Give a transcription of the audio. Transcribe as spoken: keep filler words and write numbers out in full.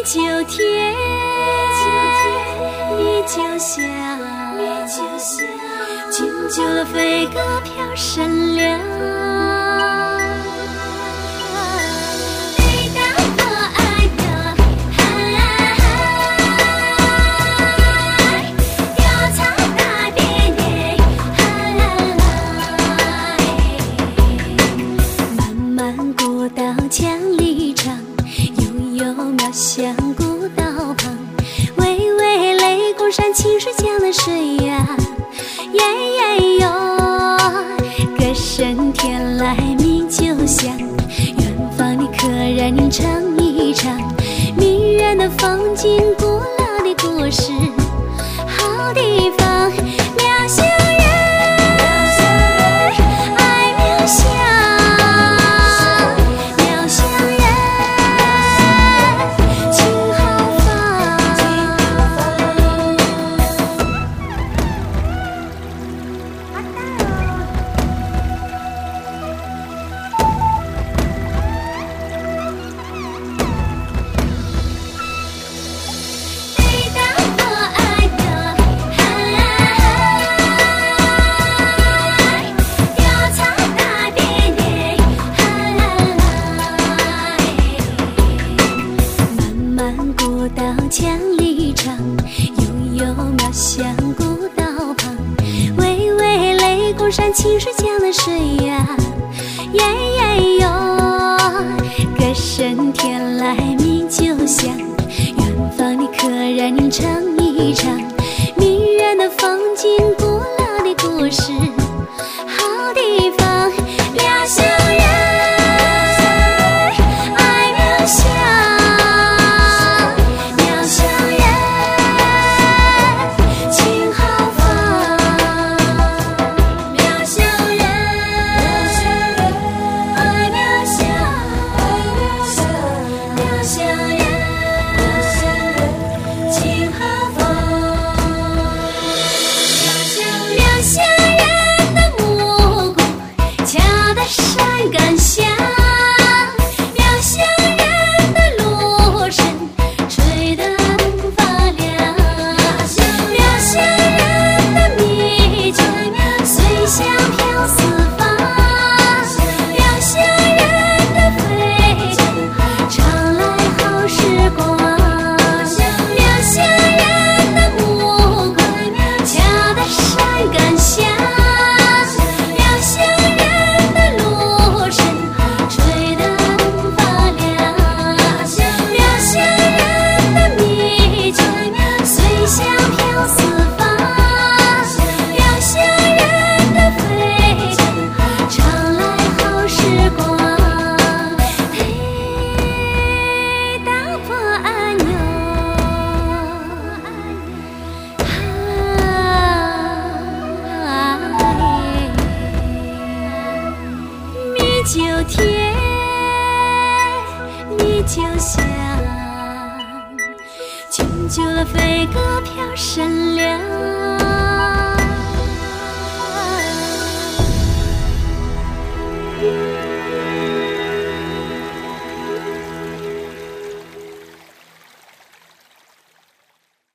九天，你就像君就了飞鸽飘闪亮。清水江的水呀，耶耶哟，歌声天来鸣酒响，远方的客人您唱一唱，迷人的风景，古老的故事，好地方，渺小人，爱渺小，渺小人，情豪放。千里长，悠悠渺响古道旁，巍巍雷公山，清水江的水呀，耶耶哟，歌声天来鸣酒响，远方的客人您唱一唱，迷人的风景，古老的故事，好地方，渺小人，爱渺小。九天，你就像君就了飞鸽飘闪亮。